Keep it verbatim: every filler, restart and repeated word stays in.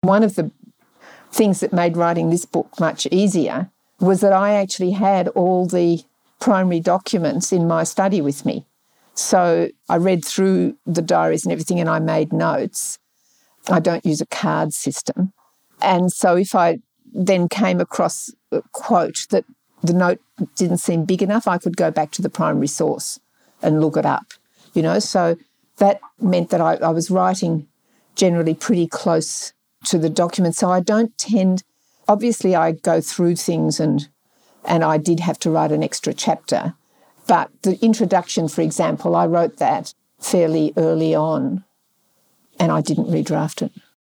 One of the things that made writing this book much easier was that I actually had all the primary documents in my study with me. So I read through the diaries and everything and I made notes. I don't use a card system. And so if I then came across a quote that the note didn't seem big enough, I could go back to the primary source and look it up, you know. So that meant that I, I was writing generally pretty close to the document. So I don't tend, obviously I go through things and and I did have to write an extra chapter. But the introduction, for example, I wrote that fairly early on and I didn't redraft it.